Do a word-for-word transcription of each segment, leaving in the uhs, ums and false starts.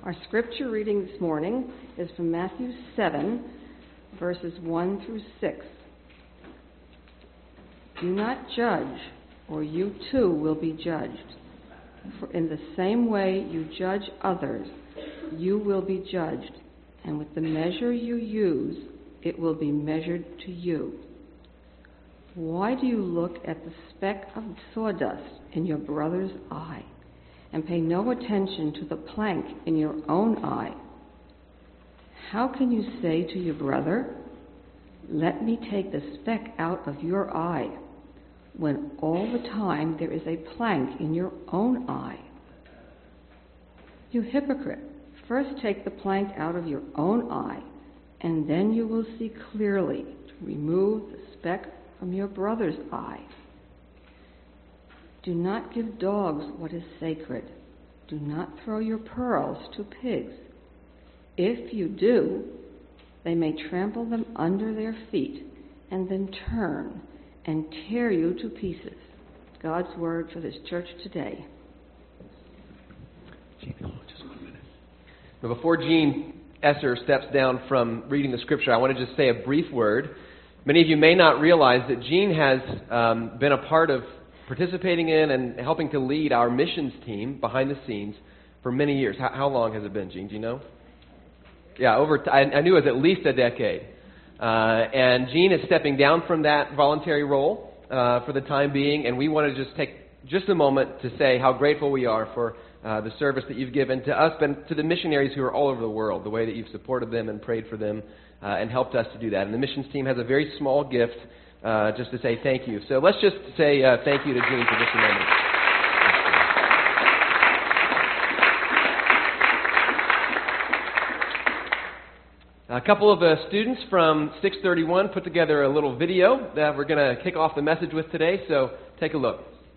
Our scripture reading this morning is from Matthew seven, verses one through six. Do not judge, or you too will be judged. For in the same way you judge others, you will be judged, and with the measure you use, it will be measured to you. Why do you look at the speck of sawdust in your brother's eye, and pay no attention to the plank in your own eye? How can you say to your brother, "Let me take the speck out of your eye," when all the time there is a plank in your own eye? You hypocrite, first take the plank out of your own eye, and then you will see clearly to remove the speck from your brother's eye. Do not give dogs what is sacred. Do not throw your pearls to pigs. If you do, they may trample them under their feet and then turn and tear you to pieces. God's word for this church today. Gene, hold on just one minute. Now, before Gene Esser steps down from reading the scripture, I want to just say a brief word. Many of you may not realize that Gene has um, been a part of participating in and helping to lead our missions team behind the scenes for many years. How, how long has it been, Gene? Do you know? Yeah, over. T- I, I knew it was at least a decade. Uh, and Gene is stepping down from that voluntary role uh, for the time being, and we want to just take just a moment to say how grateful we are for uh, the service that you've given to us and to the missionaries who are all over the world, the way that you've supported them and prayed for them uh, and helped us to do that. And the missions team has a very small gift uh, just to say thank you. So let's just say uh, thank you to Gene for just a moment. A couple of uh, students from six thirty-one put together a little video that we're going to kick off the message with today, so take a look.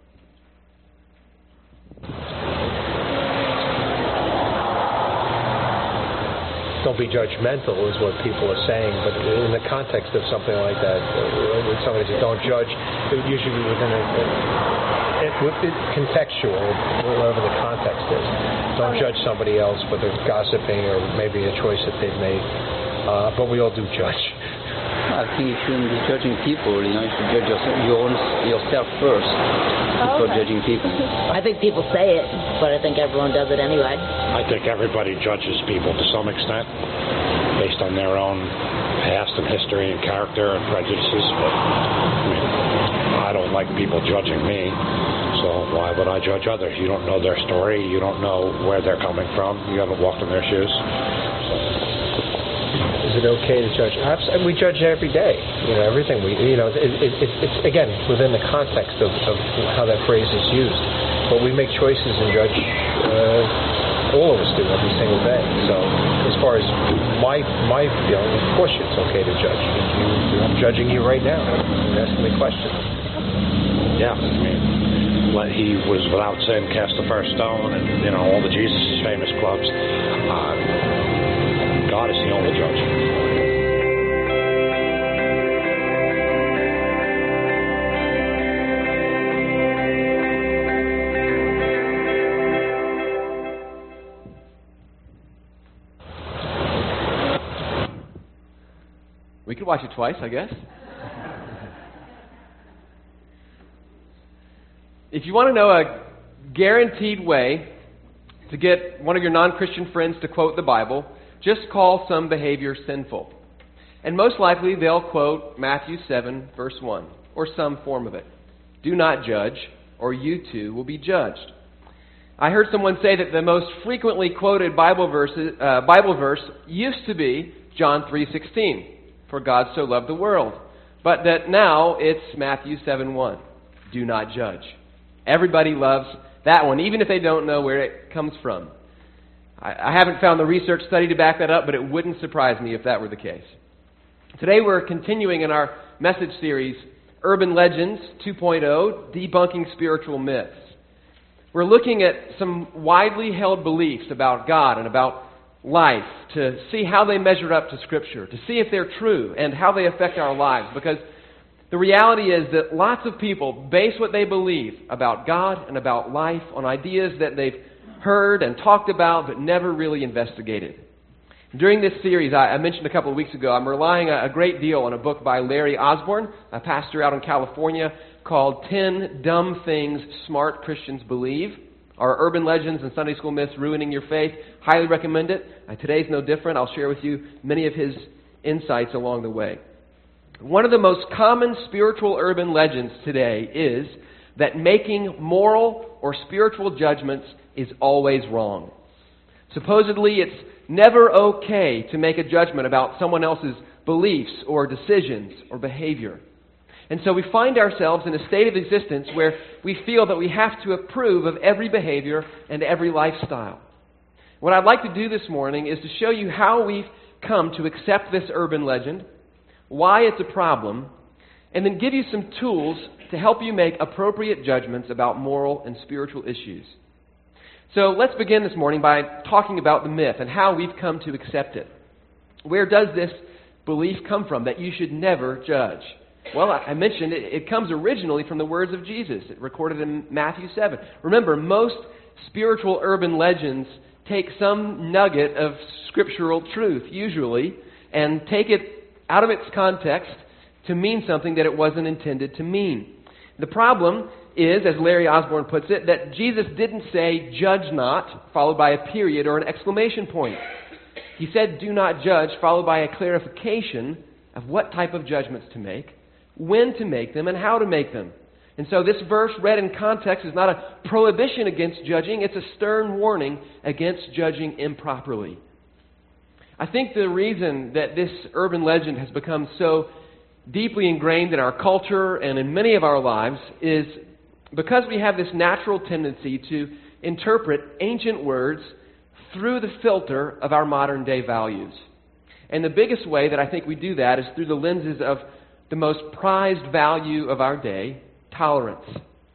Don't be judgmental is what people are saying, but in the context of something like that, when somebody says don't judge, it would usually be within a, it, it, contextual, whatever the context is. Don't judge somebody else, but they're gossiping or maybe a choice that they've made. Uh, but we all do judge. I think you shouldn't be judging people. You know, you should judge yourself, your own, yourself first before okay. judging people. I think people say it, but I think everyone does it anyway. I think everybody judges people to some extent based on their own past and history and character and prejudices. But I mean, I don't like people judging me, so why would I judge others? You don't know their story. You don't know where they're coming from. You haven't walked in their shoes. So. Is it okay to judge? We judge every day. You know, everything we, you know, it, it, it, it's again within the context of, of how that phrase is used. But we make choices and judge. Uh, all of us do every single day. So, as far as my my feeling, of course it's okay to judge. You, I'm judging you right now. You're asking me questions. Yeah, I mean, when he was without sin, cast the first stone, and you know all the Jesus' famous clubs. Uh, God is the only judge. We could watch it twice, I guess. If you want to know a guaranteed way to get one of your non-Christian friends to quote the Bible, just call some behavior sinful. And most likely they'll quote Matthew seven, verse one, or some form of it. Do not judge, or you too will be judged. I heard someone say that the most frequently quoted Bible, verses, uh, Bible verse used to be John three sixteen, for God so loved the world. But that now it's Matthew seven one, do not judge. Everybody loves that one, even if they don't know where it comes from. I haven't found the research study to back that up, but it wouldn't surprise me if that were the case. Today we're continuing in our message series, Urban Legends two point oh, Debunking Spiritual Myths. We're looking at some widely held beliefs about God and about life to see how they measure up to Scripture, to see if they're true and how they affect our lives. Because the reality is that lots of people base what they believe about God and about life on ideas that they've heard and talked about, but never really investigated. During this series, I, I mentioned a couple of weeks ago, I'm relying a, a great deal on a book by Larry Osborne, a pastor out in California, called ten Dumb Things Smart Christians Believe, or Urban Legends and Sunday School Myths Ruining Your Faith. Highly recommend it. Uh, today's no different. I'll share with you many of his insights along the way. One of the most common spiritual urban legends today is that making moral or spiritual judgments is always wrong. Supposedly, it's never okay to make a judgment about someone else's beliefs or decisions or behavior. And so we find ourselves in a state of existence where we feel that we have to approve of every behavior and every lifestyle. What I'd like to do this morning is to show you how we've come to accept this urban legend, why it's a problem, and then give you some tools to help you make appropriate judgments about moral and spiritual issues. So let's begin this morning by talking about the myth and how we've come to accept it. Where does this belief come from, that you should never judge? Well, I mentioned it, it comes originally from the words of Jesus, it recorded in Matthew seven. Remember, most spiritual urban legends take some nugget of scriptural truth, usually, and take it out of its context to mean something that it wasn't intended to mean. The problem is, as Larry Osborne puts it, that Jesus didn't say, "Judge not," followed by a period or an exclamation point. He said, "Do not judge," followed by a clarification of what type of judgments to make, when to make them, and how to make them. And so this verse read in context is not a prohibition against judging, it's a stern warning against judging improperly. I think the reason that this urban legend has become so deeply ingrained in our culture and in many of our lives is because we have this natural tendency to interpret ancient words through the filter of our modern day values. And the biggest way that I think we do that is through the lenses of the most prized value of our day, tolerance.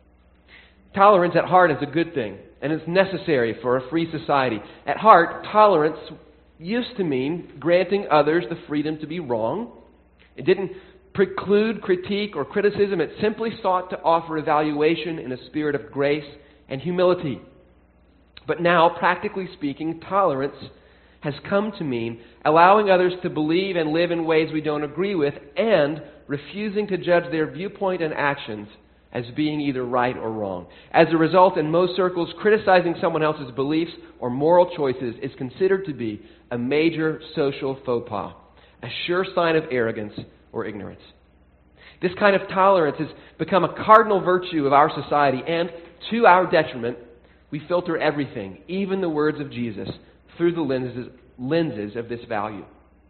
Tolerance at heart is a good thing, and it's necessary for a free society. At heart, tolerance used to mean granting others the freedom to be wrong. It didn't preclude critique or criticism. It simply sought to offer evaluation in a spirit of grace and humility. But now, practically speaking, tolerance has come to mean allowing others to believe and live in ways we don't agree with and refusing to judge their viewpoint and actions as being either right or wrong. As a result, in most circles, criticizing someone else's beliefs or moral choices is considered to be a major social faux pas, a sure sign of arrogance or ignorance. This kind of tolerance has become a cardinal virtue of our society, and to our detriment, we filter everything, even the words of Jesus, through the lenses, lenses of this value.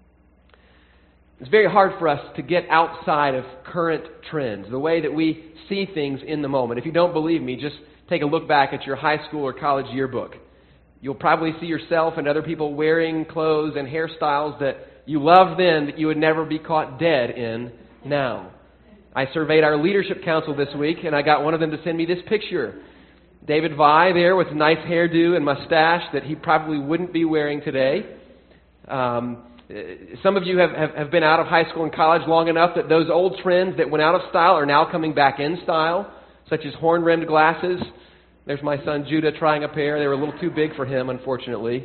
It's very hard for us to get outside of current trends, the way that we see things in the moment. If you don't believe me, just take a look back at your high school or college yearbook. You'll probably see yourself and other people wearing clothes and hairstyles that you loved then that you would never be caught dead in now. I surveyed our leadership council this week, and I got one of them to send me this picture. David Vai there with a nice hairdo and mustache that he probably wouldn't be wearing today. Um, some of you have, have, have been out of high school and college long enough that those old trends that went out of style are now coming back in style, such as horn-rimmed glasses. There's my son Judah trying a pair. They were a little too big for him, unfortunately.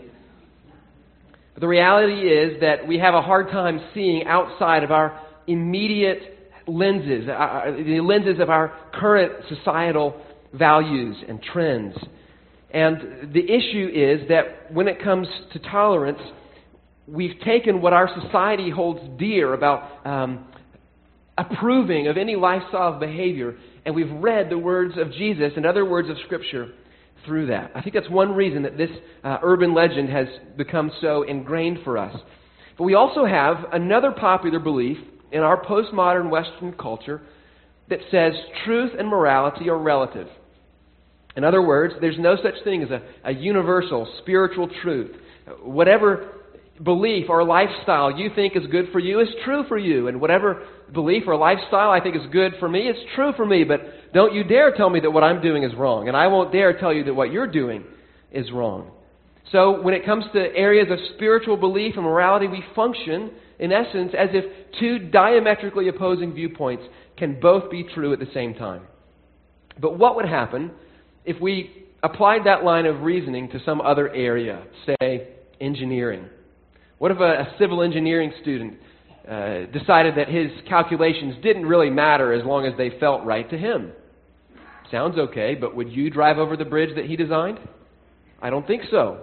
But the reality is that we have a hard time seeing outside of our immediate lenses, uh, the lenses of our current societal values and trends. And the issue is that when it comes to tolerance, we've taken what our society holds dear about um, approving of any lifestyle of behavior, and we've read the words of Jesus and other words of Scripture through that. I think that's one reason that this uh, urban legend has become so ingrained for us. But we also have another popular belief in our postmodern Western culture that says truth and morality are relative. In other words, there's no such thing as a, a universal spiritual truth. Whatever belief or lifestyle you think is good for you is true for you. And whatever belief or lifestyle I think is good for me is true for me. But don't you dare tell me that what I'm doing is wrong. And I won't dare tell you that what you're doing is wrong. So when it comes to areas of spiritual belief and morality, we function, in essence, as if two diametrically opposing viewpoints can both be true at the same time. But what would happen if we applied that line of reasoning to some other area, say engineering? What if a, a civil engineering student uh, decided that his calculations didn't really matter as long as they felt right to him? Sounds okay, but would you drive over the bridge that he designed? I don't think so.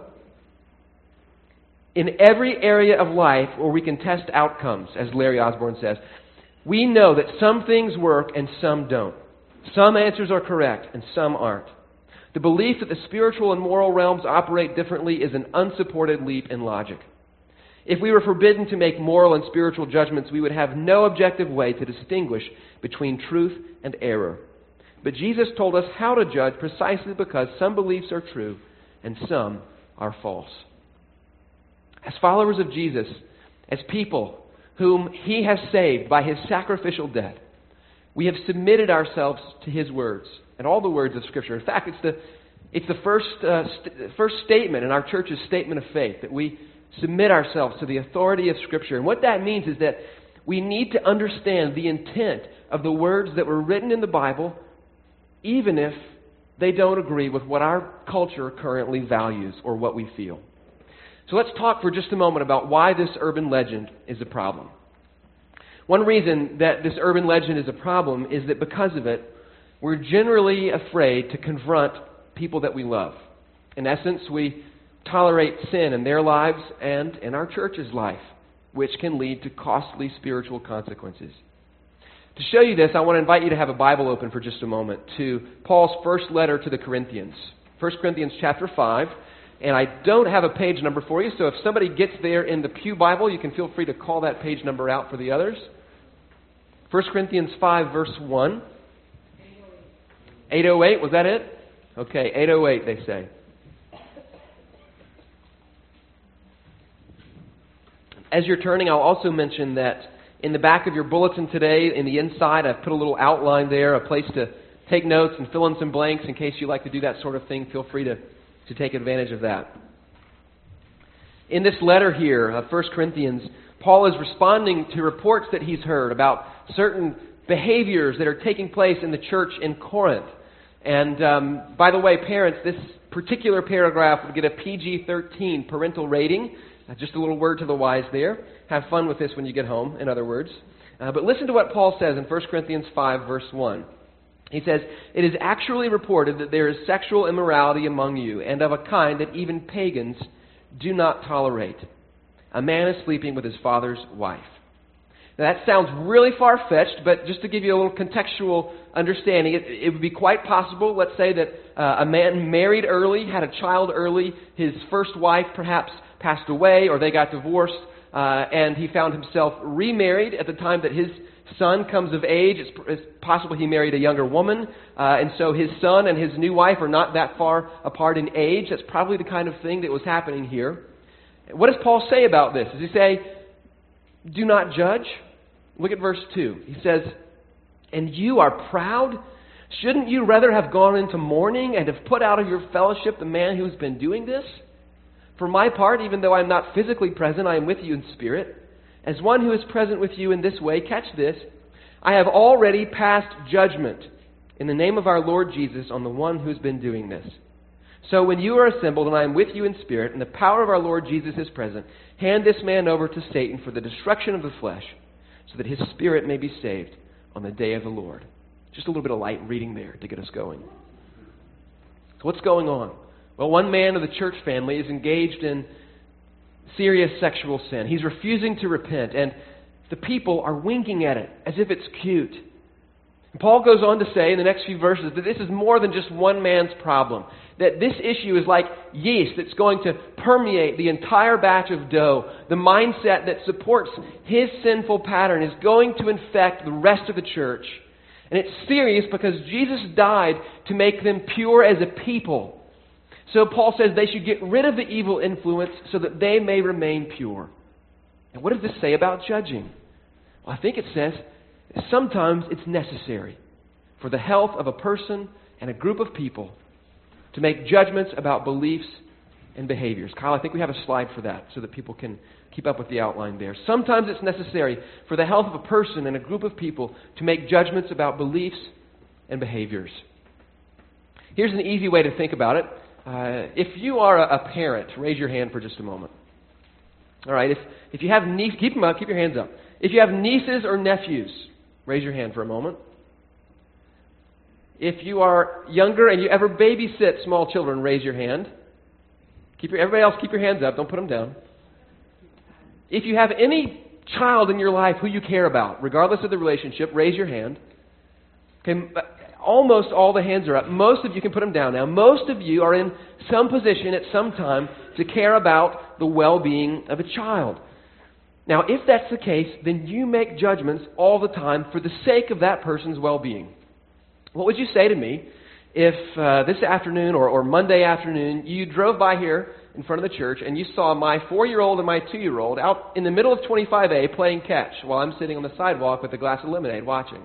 In every area of life where we can test outcomes, as Larry Osborne says, we know that some things work and some don't. Some answers are correct and some aren't. The belief that the spiritual and moral realms operate differently is an unsupported leap in logic. If we were forbidden to make moral and spiritual judgments, we would have no objective way to distinguish between truth and error. But Jesus told us how to judge precisely because some beliefs are true and some are false. As followers of Jesus, as people whom He has saved by His sacrificial death, we have submitted ourselves to His words and all the words of Scripture. In fact, it's the it's the first uh, st- first statement in our church's statement of faith that we submit ourselves to the authority of Scripture. And what that means is that we need to understand the intent of the words that were written in the Bible, even if they don't agree with what our culture currently values or what we feel. So let's talk for just a moment about why this urban legend is a problem. One reason that this urban legend is a problem is that because of it, we're generally afraid to confront people that we love. In essence, we tolerate sin in their lives and in our church's life, which can lead to costly spiritual consequences. To show you this, I want to invite you to have a Bible open for just a moment to Paul's first letter to the Corinthians. First Corinthians chapter five. And I don't have a page number for you, so if somebody gets there in the Pew Bible, you can feel free to call that page number out for the others. First Corinthians five, verse one. eight oh eight, was that it? Okay, eight oh eight, they say. As you're turning, I'll also mention that in the back of your bulletin today, in the inside, I've put a little outline there, a place to take notes and fill in some blanks in case you like to do that sort of thing. Feel free to to take advantage of that. In this letter here of First Corinthians, Paul is responding to reports that he's heard about certain behaviors that are taking place in the church in Corinth. And um, by the way, parents, this particular paragraph would get a P G thirteen parental rating. Uh, just a little word to the wise there. Have fun with this when you get home, in other words. Uh, but listen to what Paul says in First Corinthians five, verse one. He says, "It is actually reported that there is sexual immorality among you, and of a kind that even pagans do not tolerate. A man is sleeping with his father's wife." Now that sounds really far-fetched, but just to give you a little contextual understanding, it, it would be quite possible, let's say that uh, a man married early, had a child early, his first wife perhaps passed away, or they got divorced, uh, and he found himself remarried at the time that his son comes of age. It's, it's possible he married a younger woman, uh, and so his son and his new wife are not that far apart in age. That's probably the kind of thing that was happening here. What does Paul say about this? Does he say, do not judge? Look at verse two. He says, "And you are proud? Shouldn't you rather have gone into mourning and have put out of your fellowship the man who's been doing this? For my part, even though I am not physically present, I am with you in spirit. As one who is present with you in this way, catch this, I have already passed judgment in the name of our Lord Jesus on the one who's been doing this. So when you are assembled and I am with you in spirit and the power of our Lord Jesus is present, hand this man over to Satan for the destruction of the flesh, so that his spirit may be saved on the day of the Lord." Just a little bit of light reading there to get us going. So what's going on? Well, one man of the church family is engaged in serious sexual sin. He's refusing to repent, and the people are winking at it as if it's cute. And Paul goes on to say in the next few verses that this is more than just one man's problem, that this issue is like yeast that's going to permeate the entire batch of dough. The mindset that supports his sinful pattern is going to infect the rest of the church. And it's serious because Jesus died to make them pure as a people. So Paul says they should get rid of the evil influence so that they may remain pure. And what does this say about judging? Well, I think it says sometimes it's necessary for the health of a person and a group of people to make judgments about beliefs and behaviors. Kyle, I think we have a slide for that so that people can keep up with the outline there. Sometimes it's necessary for the health of a person and a group of people to make judgments about beliefs and behaviors. Here's an easy way to think about it. Uh, if you are a, a parent, raise your hand for just a moment. All right, if, if you have nieces, keep them up, keep your hands up. If you have nieces or nephews, raise your hand for a moment. If you are younger and you ever babysit small children, raise your hand. Keep your, everybody else, keep your hands up, don't put them down. If you have any child in your life who you care about, regardless of the relationship, raise your hand. Okay, almost all the hands are up. Most of you can put them down now. Most of you are in some position at some time to care about the well-being of a child. Now, if that's the case, then you make judgments all the time for the sake of that person's well-being. What would you say to me if uh, this afternoon or, or Monday afternoon you drove by here in front of the church and you saw my four-year-old and my two-year-old out in the middle of twenty-five A playing catch while I'm sitting on the sidewalk with a glass of lemonade watching?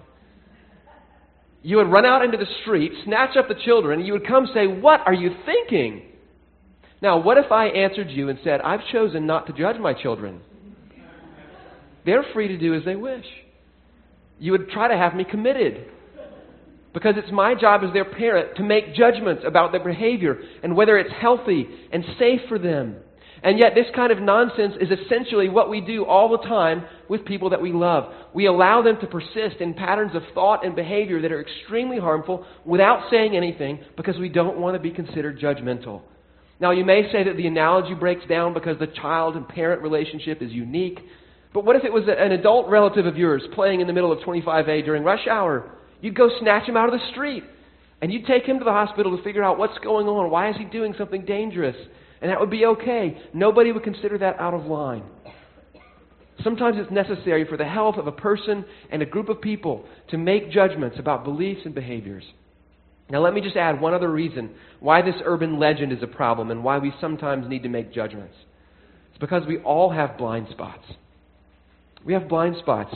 You would run out into the street, snatch up the children, and you would come say, "What are you thinking?" Now, what if I answered you and said, "I've chosen not to judge my children. They're free to do as they wish." You would try to have me committed, because it's my job as their parent to make judgments about their behavior and whether it's healthy and safe for them. And yet this kind of nonsense is essentially what we do all the time with people that we love. We allow them to persist in patterns of thought and behavior that are extremely harmful without saying anything because we don't want to be considered judgmental. Now, you may say that the analogy breaks down because the child and parent relationship is unique. But what if it was an adult relative of yours playing in the middle of twenty-five A during rush hour? You'd go snatch him out of the street, and you'd take him to the hospital to figure out what's going on. Why is he doing something dangerous? And that would be okay. Nobody would consider that out of line. Sometimes it's necessary for the health of a person and a group of people to make judgments about beliefs and behaviors. Now, let me just add one other reason why this urban legend is a problem and why we sometimes need to make judgments. It's because we all have blind spots. We have blind spots.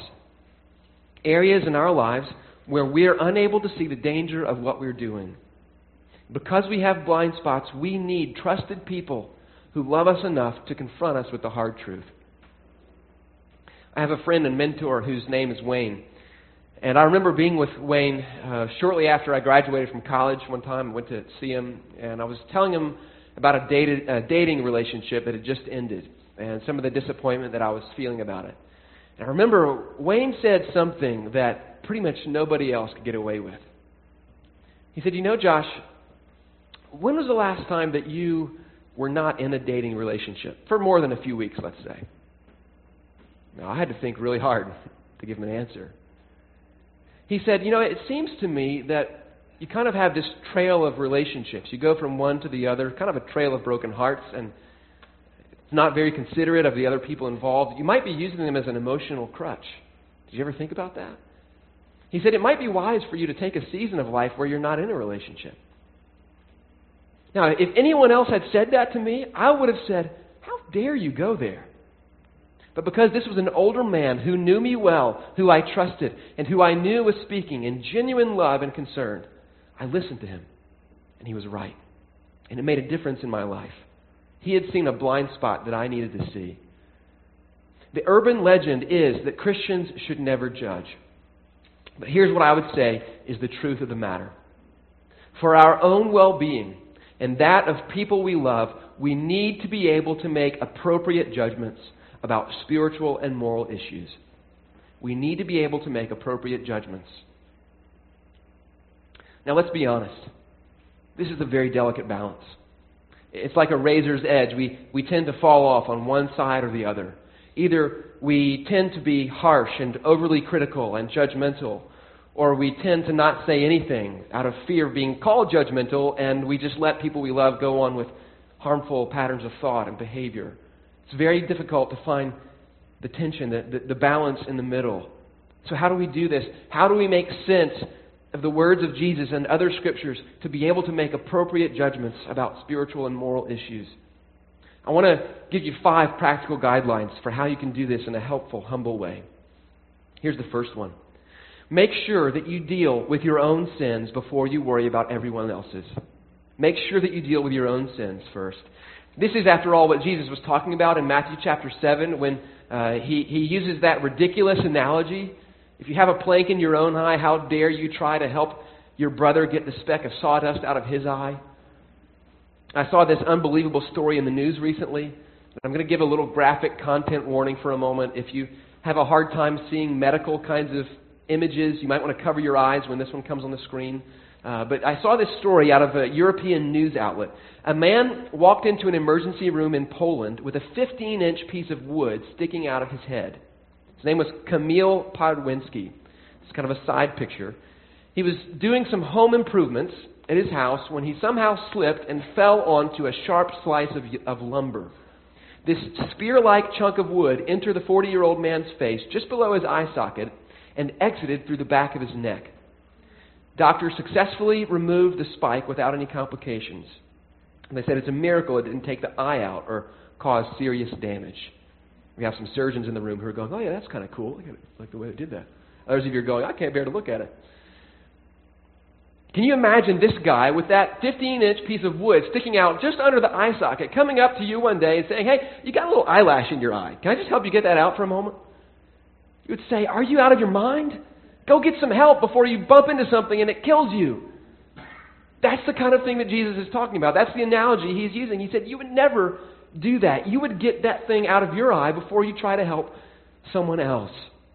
Areas in our lives where we are unable to see the danger of what we're doing. Because we have blind spots, we need trusted people who love us enough to confront us with the hard truth. I have a friend and mentor whose name is Wayne. And I remember being with Wayne uh, shortly after I graduated from college one time. I went to see him, and I was telling him about a, dated, a dating relationship that had just ended and some of the disappointment that I was feeling about it. And I remember Wayne said something that pretty much nobody else could get away with. He said, "You know, Josh, when was the last time that you were not in a dating relationship? For more than a few weeks, let's say." Now, I had to think really hard to give him an answer. He said, "You know, it seems to me that you kind of have this trail of relationships. You go from one to the other, kind of a trail of broken hearts, and it's not very considerate of the other people involved. You might be using them as an emotional crutch. Did you ever think about that?" He said, "It might be wise for you to take a season of life where you're not in a relationship." Now, if anyone else had said that to me, I would have said, "How dare you go there?" But because this was an older man who knew me well, who I trusted, and who I knew was speaking in genuine love and concern, I listened to him, and he was right. And it made a difference in my life. He had seen a blind spot that I needed to see. The urban legend is that Christians should never judge. But here's what I would say is the truth of the matter. For our own well-being and that of people we love, we need to be able to make appropriate judgments about spiritual and moral issues. We need to be able to make appropriate judgments. Now, let's be honest. This is a very delicate balance. It's like a razor's edge. We, we tend to fall off on one side or the other. Either we tend to be harsh and overly critical and judgmental, or we tend to not say anything out of fear of being called judgmental, and we just let people we love go on with harmful patterns of thought and behavior. It's very difficult to find the tension, the, the, the balance in the middle. So how do we do this? How do we make sense of the words of Jesus and other scriptures to be able to make appropriate judgments about spiritual and moral issues? I want to give you five practical guidelines for how you can do this in a helpful, humble way. Here's the first one. Make sure that you deal with your own sins before you worry about everyone else's. Make sure that you deal with your own sins first. This is, after all, what Jesus was talking about in Matthew chapter seven when uh, he, he uses that ridiculous analogy. If you have a plank in your own eye, how dare you try to help your brother get the speck of sawdust out of his eye? I saw this unbelievable story in the news recently. I'm going to give a little graphic content warning for a moment. If you have a hard time seeing medical kinds of images, you might want to cover your eyes when this one comes on the screen. Uh, but I saw this story out of a European news outlet. A man walked into an emergency room in Poland with a fifteen-inch piece of wood sticking out of his head. His name was Kamil Podwinski. It's kind of a side picture. He was doing some home improvements at his house when he somehow slipped and fell onto a sharp slice of, of lumber. This spear-like chunk of wood entered the forty-year-old man's face just below his eye socket and exited through the back of his neck. Doctors successfully removed the spike without any complications. And they said it's a miracle it didn't take the eye out or cause serious damage. We have some surgeons in the room who are going, oh yeah, that's kind of cool. I like the way they did that. Others of you are going, I can't bear to look at it. Can you imagine this guy with that fifteen-inch piece of wood sticking out just under the eye socket, coming up to you one day and saying, hey, you got a little eyelash in your eye. Can I just help you get that out for a moment? You would say, are you out of your mind? Go get some help before you bump into something and it kills you. That's the kind of thing that Jesus is talking about. That's the analogy he's using. He said you would never do that. You would get that thing out of your eye before you try to help someone else.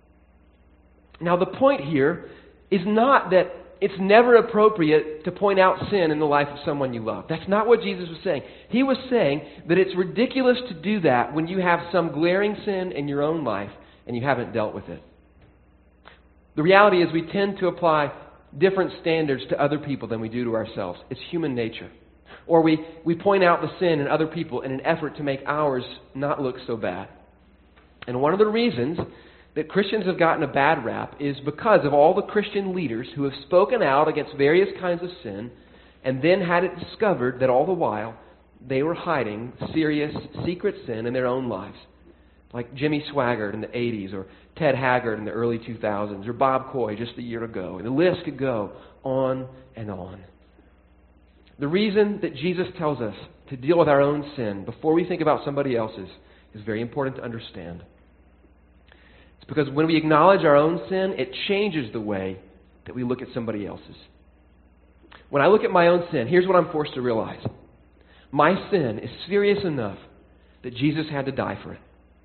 Now, the point here is not that it's never appropriate to point out sin in the life of someone you love. That's not what Jesus was saying. He was saying that it's ridiculous to do that when you have some glaring sin in your own life and you haven't dealt with it. The reality is we tend to apply different standards to other people than we do to ourselves. It's human nature. Or we, we point out the sin in other people in an effort to make ours not look so bad. And one of the reasons that Christians have gotten a bad rap is because of all the Christian leaders who have spoken out against various kinds of sin and then had it discovered that all the while they were hiding serious secret sin in their own lives. Like Jimmy Swaggart in the eighties, or Ted Haggard in the early two thousands, or Bob Coy just a year ago. And the list could go on and on. The reason that Jesus tells us to deal with our own sin before we think about somebody else's is very important to understand. It's because when we acknowledge our own sin, it changes the way that we look at somebody else's. When I look at my own sin, here's what I'm forced to realize. My sin is serious enough that Jesus had to die for it.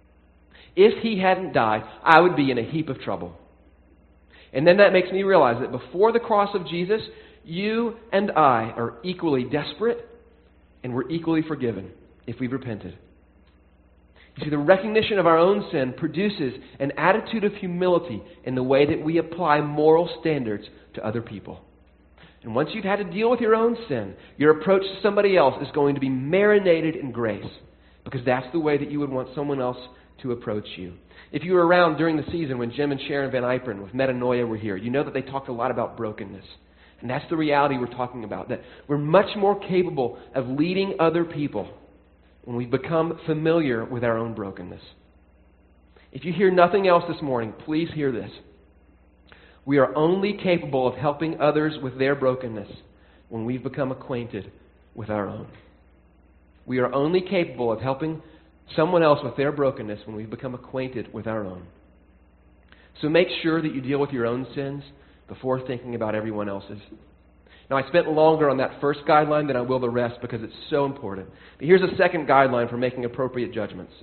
If he hadn't died, I would be in a heap of trouble. And then that makes me realize that before the cross of Jesus, you and I are equally desperate and we're equally forgiven if we've repented. You see, the recognition of our own sin produces an attitude of humility in the way that we apply moral standards to other people. And once you've had to deal with your own sin, your approach to somebody else is going to be marinated in grace, because that's the way that you would want someone else to approach you. If you were around during the season when Jim and Sharon Van Yperen with Metanoia were here, you know that they talked a lot about brokenness. And that's the reality we're talking about, that we're much more capable of leading other people when we become familiar with our own brokenness. If you hear nothing else this morning, please hear this. We are only capable of helping others with their brokenness when we've become acquainted with our own. We are only capable of helping someone else with their brokenness when we've become acquainted with our own. So make sure that you deal with your own sins before thinking about everyone else's. Now, I spent longer on that first guideline than I will the rest because it's so important. But here's a second guideline for making appropriate judgments.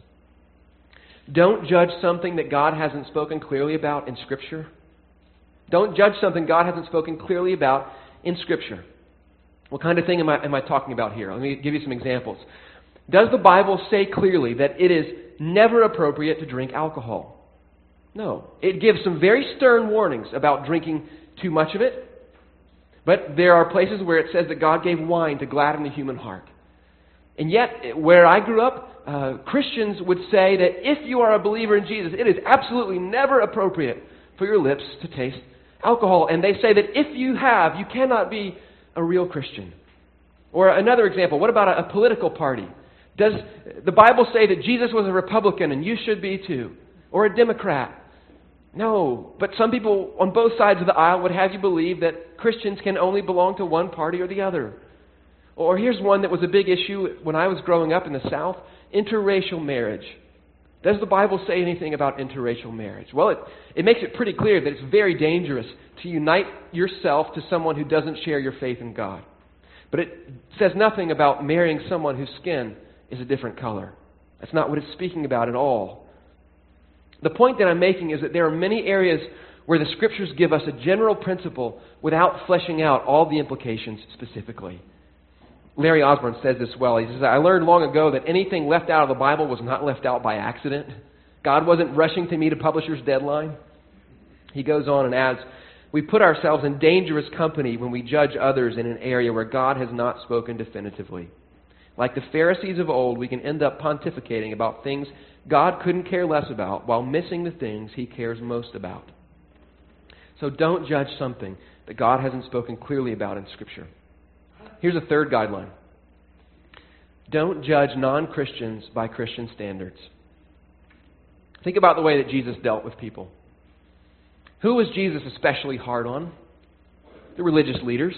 Don't judge something that God hasn't spoken clearly about in Scripture. Don't judge something God hasn't spoken clearly about in Scripture. What kind of thing am I, am I talking about here? Let me give you some examples. Does the Bible say clearly that it is never appropriate to drink alcohol? No. It gives some very stern warnings about drinking too much of it. But there are places where it says that God gave wine to gladden the human heart. And yet, where I grew up, uh, Christians would say that if you are a believer in Jesus, it is absolutely never appropriate for your lips to taste alcohol. And they say that if you have, you cannot be a real Christian. Or another example, what about a, a political party? Does the Bible say that Jesus was a Republican and you should be too? Or a Democrat? No, but some people on both sides of the aisle would have you believe that Christians can only belong to one party or the other. Or here's one that was a big issue when I was growing up in the South, interracial marriage. Does the Bible say anything about interracial marriage? Well, it, it makes it pretty clear that it's very dangerous to unite yourself to someone who doesn't share your faith in God. But it says nothing about marrying someone whose skin is a different color. That's not what it's speaking about at all. The point that I'm making is that there are many areas where the Scriptures give us a general principle without fleshing out all the implications specifically. Larry Osborne says this well. He says, I learned long ago that anything left out of the Bible was not left out by accident. God wasn't rushing to meet a publisher's deadline. He goes on and adds, we put ourselves in dangerous company when we judge others in an area where God has not spoken definitively. Like the Pharisees of old, we can end up pontificating about things God couldn't care less about while missing the things He cares most about. So don't judge something that God hasn't spoken clearly about in Scripture. Here's a third guideline. Don't judge non-Christians by Christian standards. Think about the way that Jesus dealt with people. Who was Jesus especially hard on? The religious leaders.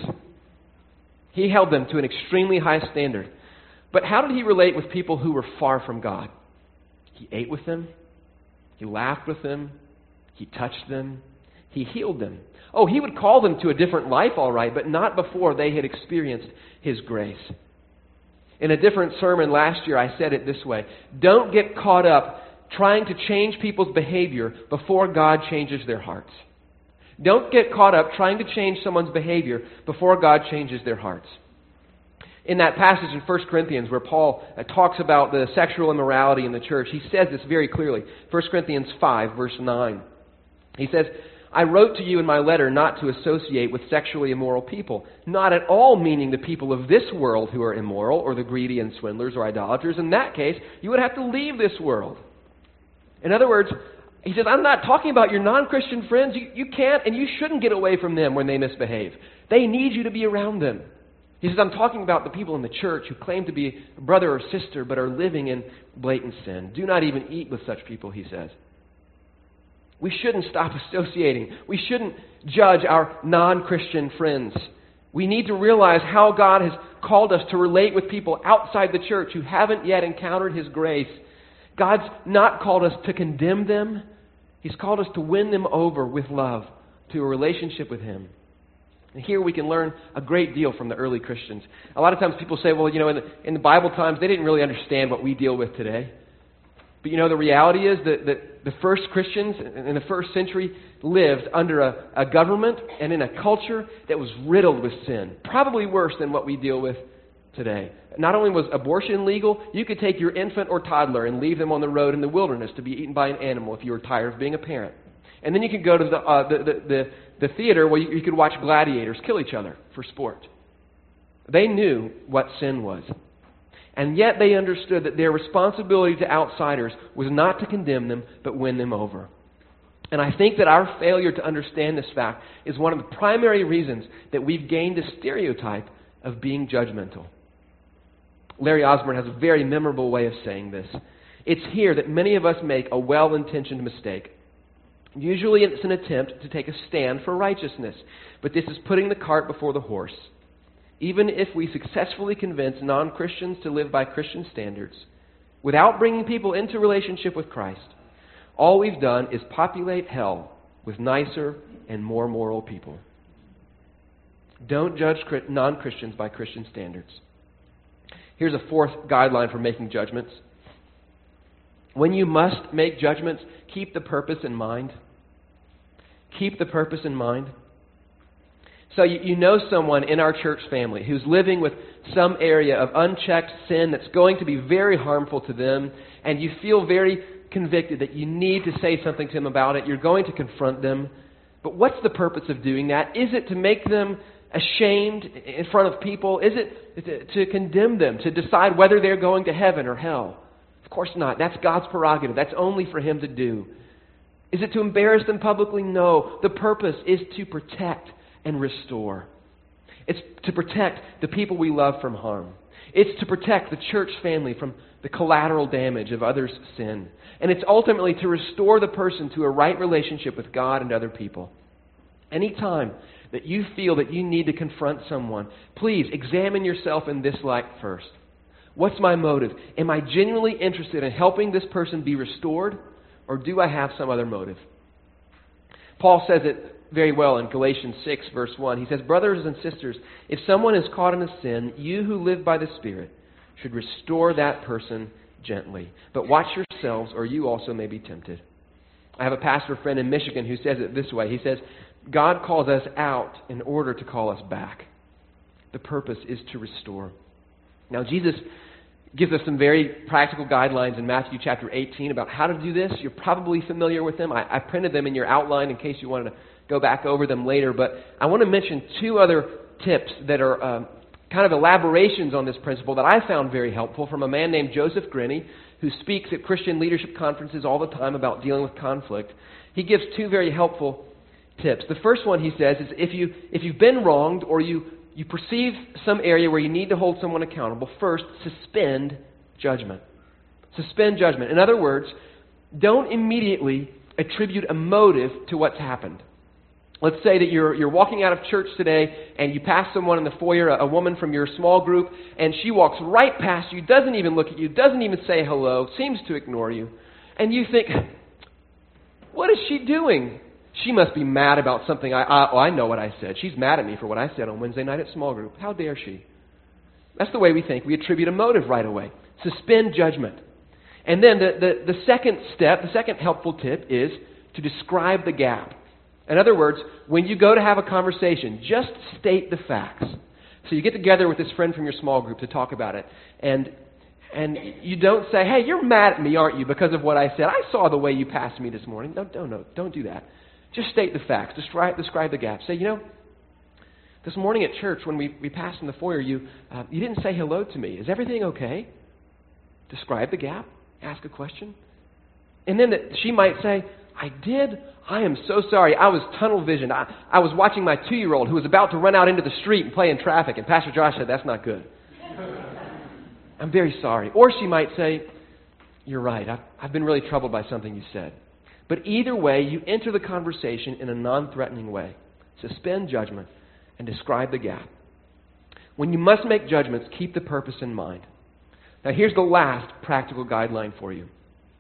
He held them to an extremely high standard. But how did He relate with people who were far from God? He ate with them. He laughed with them. He touched them. He healed them. Oh, He would call them to a different life, all right, but not before they had experienced His grace. In a different sermon last year, I said it this way. Don't get caught up trying to change people's behavior before God changes their hearts. Don't get caught up trying to change someone's behavior before God changes their hearts. In that passage in First Corinthians where Paul uh, talks about the sexual immorality in the church, he says this very clearly. First Corinthians five, verse nine. He says, I wrote to you in my letter not to associate with sexually immoral people, not at all meaning the people of this world who are immoral, or the greedy and swindlers or idolaters. In that case, you would have to leave this world. In other words, he says, I'm not talking about your non-Christian friends. You, you can't and you shouldn't get away from them when they misbehave. They need you to be around them. He says, I'm talking about the people in the church who claim to be a brother or sister but are living in blatant sin. Do not even eat with such people, he says. We shouldn't stop associating. We shouldn't judge our non-Christian friends. We need to realize how God has called us to relate with people outside the church who haven't yet encountered His grace. God's not called us to condemn them. He's called us to win them over with love to a relationship with Him. And here we can learn a great deal from the early Christians. A lot of times people say, well, you know, in the, in the Bible times, they didn't really understand what we deal with today. But you know, the reality is that, that the first Christians in the first century lived under a, a government and in a culture that was riddled with sin. Probably worse than what we deal with today. Not only was abortion legal, you could take your infant or toddler and leave them on the road in the wilderness to be eaten by an animal if you were tired of being a parent. And then you could go to the uh, the, the, the, the theater where you, you could watch gladiators kill each other for sport. They knew what sin was. And yet they understood that their responsibility to outsiders was not to condemn them, but win them over. And I think that our failure to understand this fact is one of the primary reasons that we've gained a stereotype of being judgmental. Larry Osborne has a very memorable way of saying this. It's here that many of us make a well-intentioned mistake. Usually it's an attempt to take a stand for righteousness, but this is putting the cart before the horse. Even if we successfully convince non-Christians to live by Christian standards, without bringing people into relationship with Christ, all we've done is populate hell with nicer and more moral people. Don't judge non-Christians by Christian standards. Here's a fourth guideline for making judgments. When you must make judgments, keep the purpose in mind. Keep the purpose in mind. So you, you know someone in our church family who's living with some area of unchecked sin that's going to be very harmful to them, and you feel very convicted that you need to say something to them about it. You're going to confront them. But what's the purpose of doing that? Is it to make them ashamed in front of people? Is it to, to condemn them, to decide whether they're going to heaven or hell? Of course not. That's God's prerogative. That's only for Him to do. Is it to embarrass them publicly? No. The purpose is to protect and restore. It's to protect the people we love from harm. It's to protect the church family from the collateral damage of others' sin. And it's ultimately to restore the person to a right relationship with God and other people. Anytime that you feel that you need to confront someone, please examine yourself in this light first. What's my motive? Am I genuinely interested in helping this person be restored, or do I have some other motive? Paul says it very well in Galatians six, verse one. He says, "Brothers and sisters, if someone is caught in a sin, you who live by the Spirit should restore that person gently. But watch yourselves, or you also may be tempted." I have a pastor friend in Michigan who says it this way. He says, God calls us out in order to call us back. The purpose is to restore. Now, Jesus gives us some very practical guidelines in Matthew chapter eighteen about how to do this. You're probably familiar with them. I, I printed them in your outline in case you wanted to go back over them later. But I want to mention two other tips that are um, kind of elaborations on this principle that I found very helpful from a man named Joseph Grenny, who speaks at Christian leadership conferences all the time about dealing with conflict. He gives two very helpful tips. The first one, he says, is if, you, if you've been wronged or you, you perceive some area where you need to hold someone accountable, first, suspend judgment. Suspend judgment. In other words, don't immediately attribute a motive to what's happened. Let's say that you're you're walking out of church today and you pass someone in the foyer, a, a woman from your small group, and she walks right past you, doesn't even look at you, doesn't even say hello, seems to ignore you. And you think, what is she doing? She must be mad about something. I, I, oh, I know what I said. She's mad at me for what I said on Wednesday night at small group. How dare she? That's the way we think. We attribute a motive right away. Suspend judgment. And then the, the, the second step, the second helpful tip is to describe the gap. In other words, when you go to have a conversation, just state the facts. So you get together with this friend from your small group to talk about it. And and you don't say, hey, you're mad at me, aren't you, because of what I said. I saw the way you passed me this morning. No, no, no, don't do that. Just state the facts. Describe, describe the gap. Say, you know, this morning at church when we, we passed in the foyer, you, uh, you didn't say hello to me. Is everything okay? Describe the gap. Ask a question. And then the, she might say, I did. I am so sorry. I was tunnel visioned. I, I was watching my two-year-old who was about to run out into the street and play in traffic. And Pastor Josh said, that's not good. I'm very sorry. Or she might say, you're right. I've, I've been really troubled by something you said. But either way, you enter the conversation in a non-threatening way. Suspend judgment and describe the gap. When you must make judgments, keep the purpose in mind. Now here's the last practical guideline for you.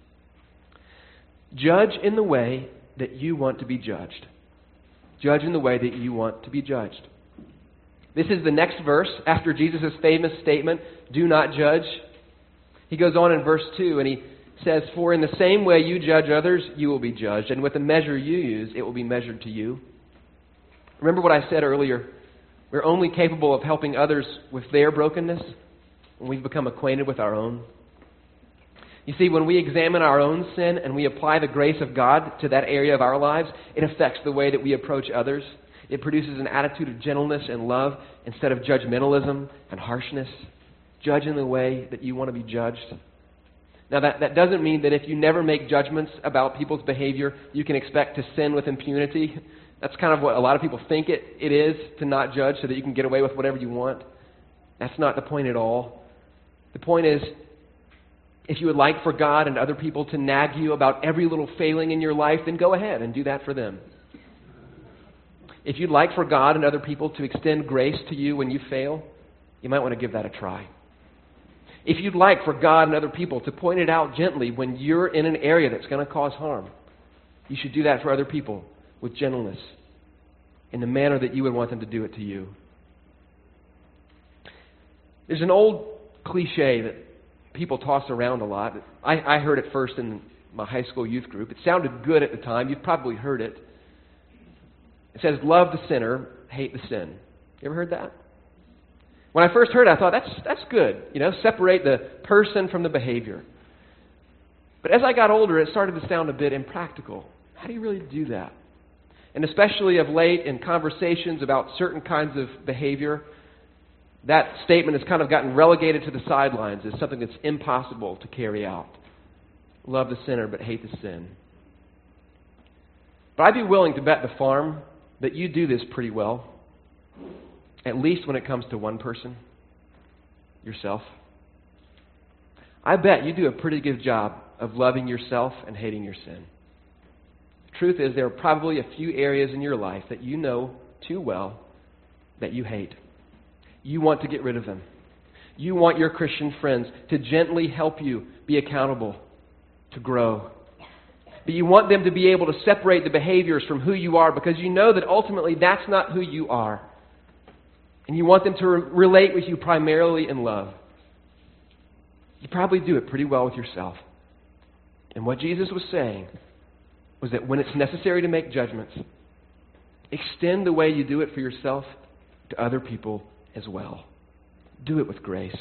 Judge in the way that you want to be judged. Judge in the way that you want to be judged. This is the next verse after Jesus' famous statement, do not judge. He goes on in verse two and he says, for in the same way you judge others, you will be judged. And with the measure you use, it will be measured to you. Remember what I said earlier. We're only capable of helping others with their brokenness when we've become acquainted with our own. You see, when we examine our own sin and we apply the grace of God to that area of our lives, it affects the way that we approach others. It produces an attitude of gentleness and love instead of judgmentalism and harshness. Judge in the way that you want to be judged. Now, that, that doesn't mean that if you never make judgments about people's behavior, you can expect to sin with impunity. That's kind of what a lot of people think it, it is, to not judge so that you can get away with whatever you want. That's not the point at all. The point is, if you would like for God and other people to nag you about every little failing in your life, then go ahead and do that for them. If you'd like for God and other people to extend grace to you when you fail, you might want to give that a try. If you'd like for God and other people to point it out gently when you're in an area that's going to cause harm, you should do that for other people with gentleness in the manner that you would want them to do it to you. There's an old cliche that people toss around a lot. I, I heard it first in my high school youth group. It sounded good at the time. You've probably heard it. It says, love the sinner, hate the sin. You ever heard that? When I first heard it, I thought, that's that's good. You know, separate the person from the behavior. But as I got older, it started to sound a bit impractical. How do you really do that? And especially of late in conversations about certain kinds of behavior, that statement has kind of gotten relegated to the sidelines as something that's impossible to carry out. Love the sinner, but hate the sin. But I'd be willing to bet the farm that you do this pretty well, at least when it comes to one person, yourself. I bet you do a pretty good job of loving yourself and hating your sin. The truth is, there are probably a few areas in your life that you know too well that you hate. You want to get rid of them. You want your Christian friends to gently help you be accountable, to grow. But you want them to be able to separate the behaviors from who you are, because you know that ultimately that's not who you are. And you want them to re- relate with you primarily in love. You probably do it pretty well with yourself. And what Jesus was saying was that when it's necessary to make judgments, extend the way you do it for yourself to other people as well. Do it with grace.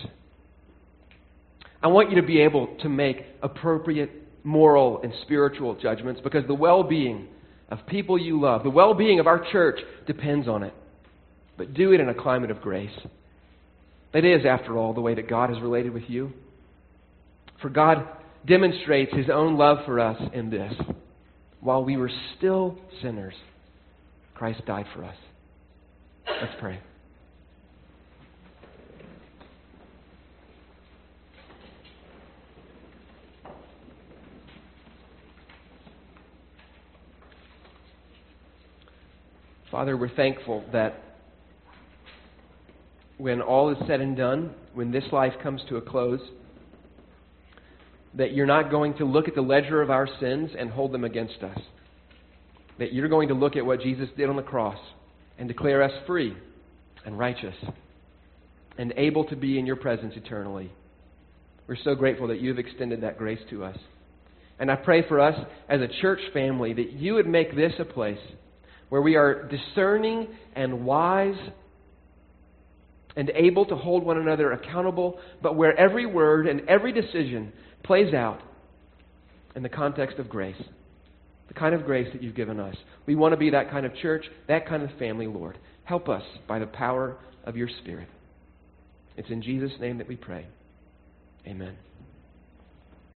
I want you to be able to make appropriate moral and spiritual judgments, because the well-being of people you love, the well-being of our church depends on it. But do it in a climate of grace. That is, after all, the way that God has related with you. For God demonstrates His own love for us in this. While we were still sinners, Christ died for us. Let's pray. Father, we're thankful that when all is said and done, when this life comes to a close, that you're not going to look at the ledger of our sins and hold them against us. That you're going to look at what Jesus did on the cross and declare us free and righteous and able to be in your presence eternally. We're so grateful that you've extended that grace to us. And I pray for us as a church family that you would make this a place where we are discerning and wise and able to hold one another accountable, but where every word and every decision plays out in the context of grace, the kind of grace that you've given us. We want to be that kind of church, that kind of family, Lord. Help us by the power of your Spirit. It's in Jesus' name that we pray. Amen.